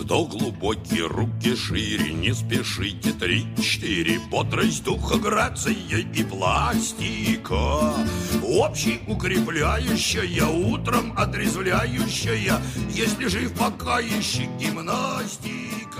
Вдох глубокий, руки шире, не спешите. 3-4, бодрость духа, грация и пластика. Общий укрепляющая, утром отрезвляющая. Если жив, пока ищи гимнастика.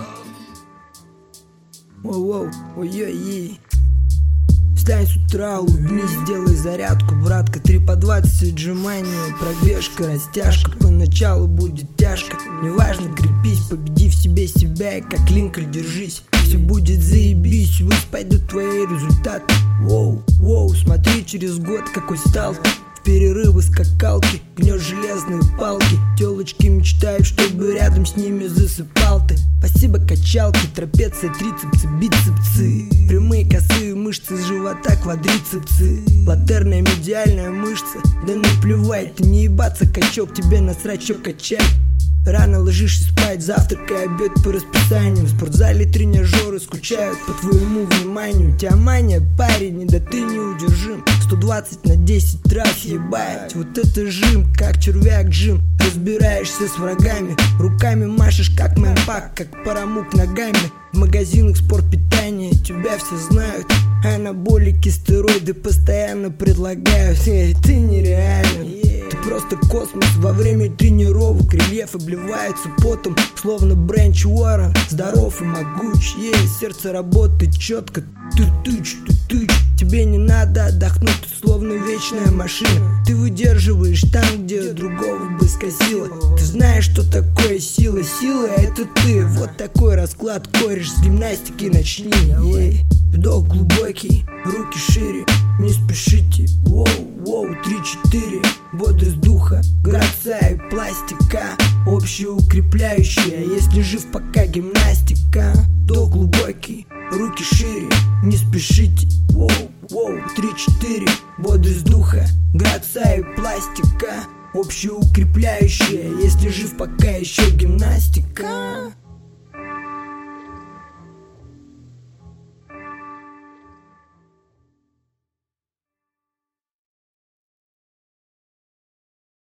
Воу-воу, ой-ой-ой. Встань с утра, улыбнись, сделай зарядку, братка. 3 по 20 отжимания, пробежка, растяжка. Поначалу будет тяжко, неважно, крепись. Победи в себе себя и как Линкольн держись. Все будет заебись, ввысь пойдут твои результаты. Воу, воу, смотри через год, какой стал ты. В перерывы скакалки, гнешь железные палки. Телочки мечтают, чтобы рядом с ними засыпал ты. Спасибо качалки, трапеция, трицепсы, бицепсы. Прямые косые мышцы с живота, квадрицепсы. Латерная медиальная мышца, да наплевать. Ты не ебаться, качок, тебе насрать, чё качать. Рано ложишься спать, завтрак и обед по расписанию. В спортзале тренажеры скучают по твоему вниманию. У тебя мания, парень, да ты неудержим. 120 на 10 раз, ебать, вот это жим, как червяк Джим. Разбираешься с врагами, руками машешь как мэмпак, как парамук ногами. В магазинах спортпитания тебя все знают. Анаболики, стероиды постоянно предлагают. Ты нереальный, ты просто космос. Во время тренировок рельеф обливается потом, словно Бренч Уоррен. Здоров и могуч, сердце работает четко. Ту-тыч, ту-тыч. Тебе не надо отдохнуть, ты словно вечная машина. Ты выдерживаешь там, где другого бы скосило. Ты знаешь, что такое сила. Сила — это ты. Вот такой расклад, кореш, с гимнастики начни. Вдох глубокий, руки шире, не спешите. Воу, воу, 3-4, бодрость духа, грация и пластика. Общеукрепляющая, если жив, пока гимнастика. Вдох глубокий, руки шире, не спешите. Воу, воу, 3-4, бодрость духа, грация и пластика. Общеукрепляющая, если жив, пока еще гимнастика.